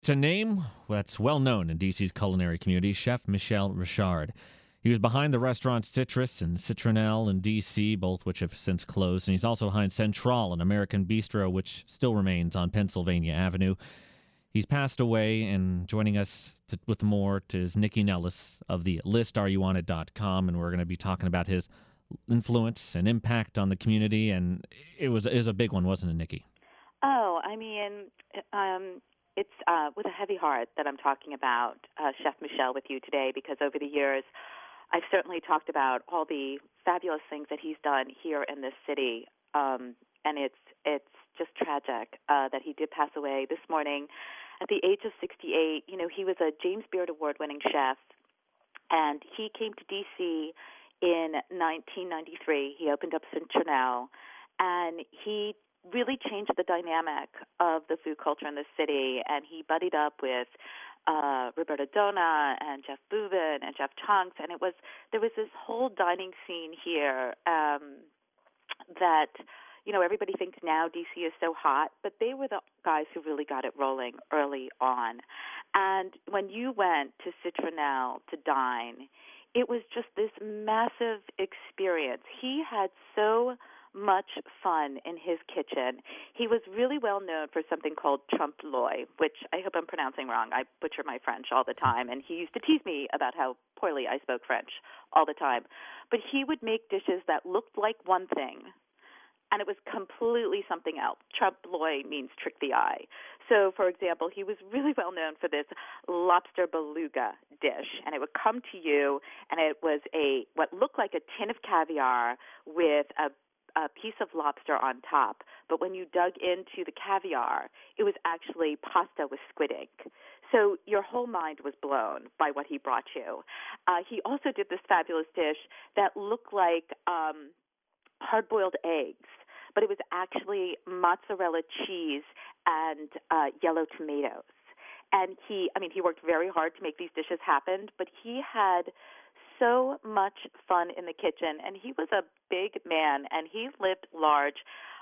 It's a name that's well known in DC's culinary community, Chef Michel Richard. He was behind the restaurants Citrus and Citronelle in DC, both which have since closed, and he's also behind Central, an American bistro which still remains on Pennsylvania Avenue. He's passed away, and joining us with more is Nikki Nellis of the listareyoonit.com, and we're going to be talking about his influence and impact on the community, and it was a big one, wasn't it, Nikki? Oh, I mean, it's with a heavy heart that I'm talking about Chef Michel with you today, because over the years I've certainly talked about all the fabulous things that he's done here in this city, and it's just tragic that he did pass away this morning at the age of 68. You know, he was a James Beard Award-winning chef, and he came to D.C. in 1993. He opened up Citronelle, and he really changed the dynamic of the food culture in the city, and he buddied up with Roberta Dona and Jeff Boobin and Jeff Chunks, and there was this whole dining scene here that, you know, everybody thinks now DC is so hot, but they were the guys who really got it rolling early on. And when you went to Citronelle to dine, it was just this massive experience. He had so much fun in his kitchen. He was really well known for something called trompe l'oeil, which I hope I'm pronouncing wrong. I butcher my French all the time, and he used to tease me about how poorly I spoke French all the time. But he would make dishes that looked like one thing, and it was completely something else. Trompe l'oeil means trick the eye. So, for example, he was really well known for this lobster beluga dish, and it would come to you, and it was what looked like a tin of caviar with a piece of lobster on top. But when you dug into the caviar, it was actually pasta with squid ink. So your whole mind was blown by what he brought you. He also did this fabulous dish that looked like hard-boiled eggs, but it was actually mozzarella cheese and yellow tomatoes. And he worked very hard to make these dishes happen, but he had so much fun in the kitchen, and he was a big man, and he lived large,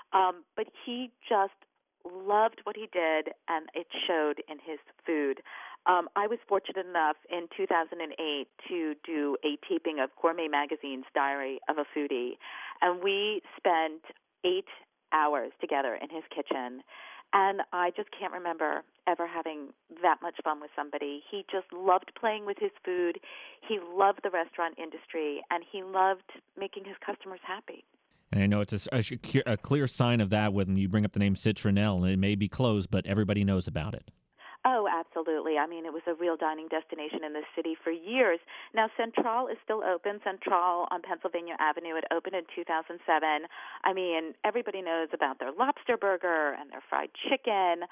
but he just loved what he did, and it showed in his food. I was fortunate enough in 2008 to do a taping of Gourmet Magazine's Diary of a Foodie, and we spent 8 hours together in his kitchen. And I just can't remember ever having that much fun with somebody. He just loved playing with his food. He loved the restaurant industry, and he loved making his customers happy. And I know it's a clear sign of that when you bring up the name Citronelle, and it may be closed, but everybody knows about it. Oh, absolutely. I mean, it was a real dining destination in the city for years. Now, Central is still open. Central on Pennsylvania Avenue, it opened in 2007. I mean, everybody knows about their lobster burger and their fried chicken.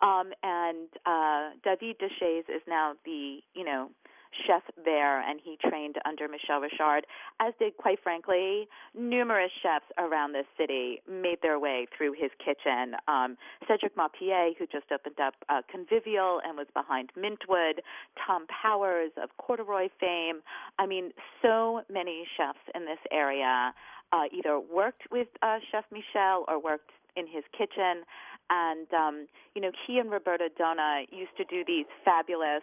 And David Deshays is now the, chef there, and he trained under Michel Richard, as did, quite frankly, numerous chefs around this city made their way through his kitchen. Cedric Maupier, who just opened up Convivial and was behind Mintwood, Tom Powers of Corduroy fame. I mean, so many chefs in this area either worked with Chef Michel or worked in his kitchen. And, he and Roberta Dona used to do these fabulous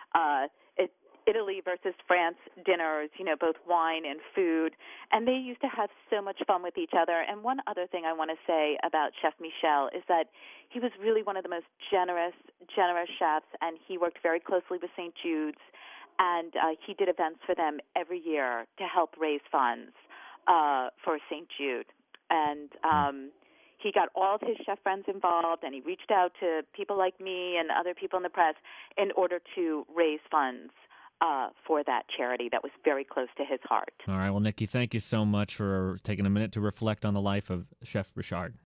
Italy versus France dinners, both wine and food, and they used to have so much fun with each other. And one other thing I want to say about Chef Michel is that he was really one of the most generous chefs, and he worked very closely with St. Jude's, and he did events for them every year to help raise funds for St. Jude. And he got all of his chef friends involved, and he reached out to people like me and other people in the press in order to raise funds for that charity that was very close to his heart. All right. Well, Nikki, thank you so much for taking a minute to reflect on the life of Chef Richard.